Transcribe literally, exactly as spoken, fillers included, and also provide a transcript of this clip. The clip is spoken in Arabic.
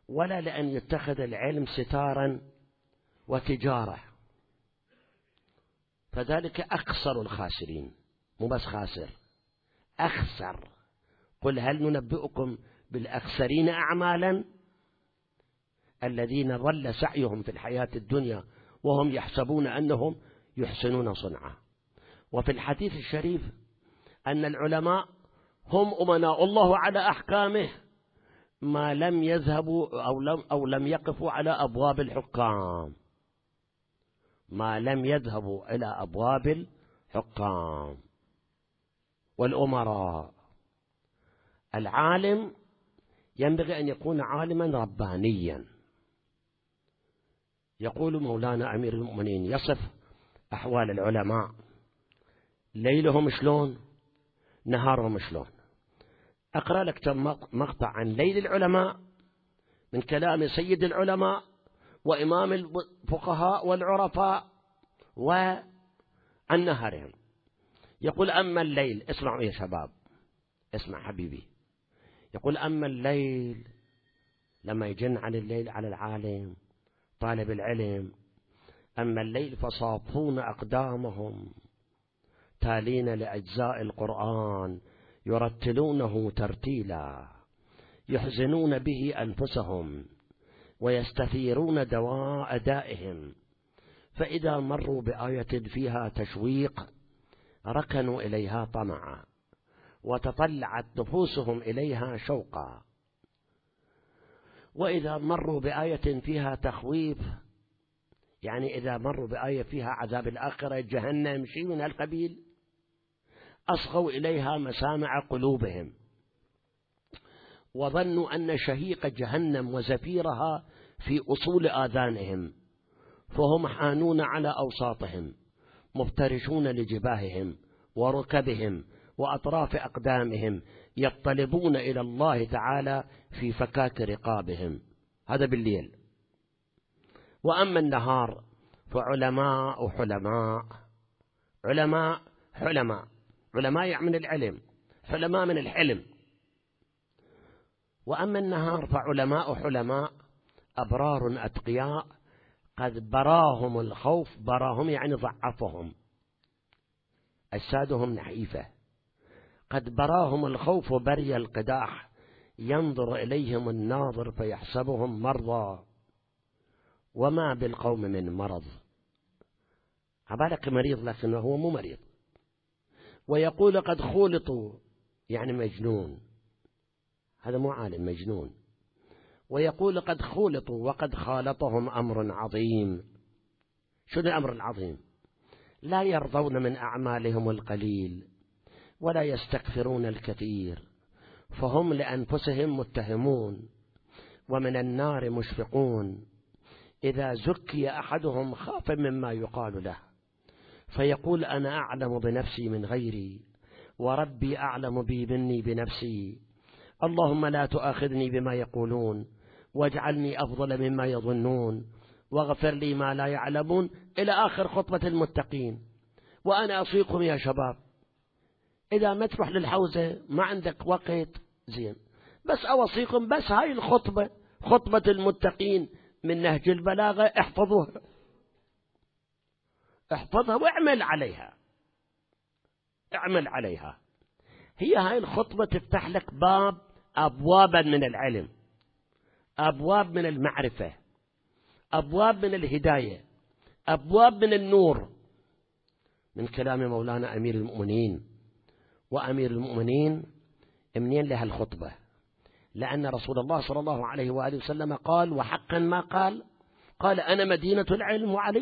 ولا لأن يتخذ العلم ستارا وتجارة، فذلك أخسر الخاسرين، مو بس خاسر، أخسر. قل هل ننبئكم بالأخسرين أعمالا الذين ضل سعيهم في الحياة الدنيا وهم يحسبون أنهم يحسنون صنعا. وفي الحديث الشريف أن العلماء هم أمناء الله على أحكامه ما لم يذهبوا أو لم, أو لم يقفوا على أبواب الحكام، ما لم يذهبوا إلى أبواب الحكام والأمراء. العالم ينبغي أن يكون عالما ربانيا. يقول مولانا أمير المؤمنين يصف أحوال العلماء، ليلهم شلون نهارهم شلون. أقرأ لك مقطع عن ليل العلماء من كلام سيد العلماء وإمام الفقهاء والعرفاء وعن نهارهم. يقول أما الليل، اسمعوا يا شباب، اسمع حبيبي. يقول أما الليل، لما يجن عن الليل على العالم طالب العلم، أما الليل فصافون أقدامهم تالين لأجزاء القرآن يرتلونه ترتيلا، يحزنون به أنفسهم ويستثيرون دواء دائهم، فإذا مروا بآية فيها تشويق ركنوا إليها طمعا وتطلعت نفوسهم إليها شوقا، وإذا مروا بآية فيها تخويف، يعني إذا مروا بآية فيها عذاب الآخرة جهنم شيء من القبيل، أصغوا إليها مسامع قلوبهم وظنوا أن شهيق جهنم وزفيرها في أصول آذانهم، فهم حانون على أوساطهم مفترشون لجباههم وركبهم وأطراف أقدامهم، يطلبون إلى الله تعالى في فكاك رقابهم. هذا بالليل. وأما النهار فعلماء حلماء، علماء حلماء، علماء يعني من العلم، حلماء من الحلم. وأما النهار فعلماء حلماء أبرار أتقياء قد براهم الخوف، براهم يعني ضعفهم، أجسادهم نحيفة، قد براهم الخوف بري القداح، ينظر إليهم الناظر فيحسبهم مرضى وما بالقوم من مرض. عبالك مريض لكنه هو مو مريض. ويقول قد خولطوا يعني مجنون، هذا مو عالم، مجنون. ويقول قد خولطوا وقد خالطهم أمر عظيم. شنو الأمر العظيم؟ لا يرضون من أعمالهم القليل ولا يستكثرون الكثير، فهم لأنفسهم متهمون ومن النار مشفقون. إذا زكي أحدهم خاف مما يقال له، فيقول أنا أعلم بنفسي من غيري وربي أعلم بي مني بنفسي، اللهم لا تؤاخذني بما يقولون واجعلني أفضل مما يظنون واغفر لي ما لا يعلمون، إلى آخر خطبة المتقين. وأنا أوصيكم يا شباب، إذا ما تروح للحوزة ما عندك وقت زين، بس أوصيكم بس هاي الخطبة، خطبة المتقين من نهج البلاغة، احفظوها، احفظها واعمل عليها، اعمل عليها. هي هاي الخطبة تفتح لك باب، أبوابا من العلم، أبواب من المعرفة، أبواب من الهداية، أبواب من النور، من كلام مولانا أمير المؤمنين. وأمير المؤمنين منين لها الخطبة؟ لأن رسول الله صلى الله عليه وآله وسلم قال، وحقا ما قال، قال أنا مدينة العلم وعلي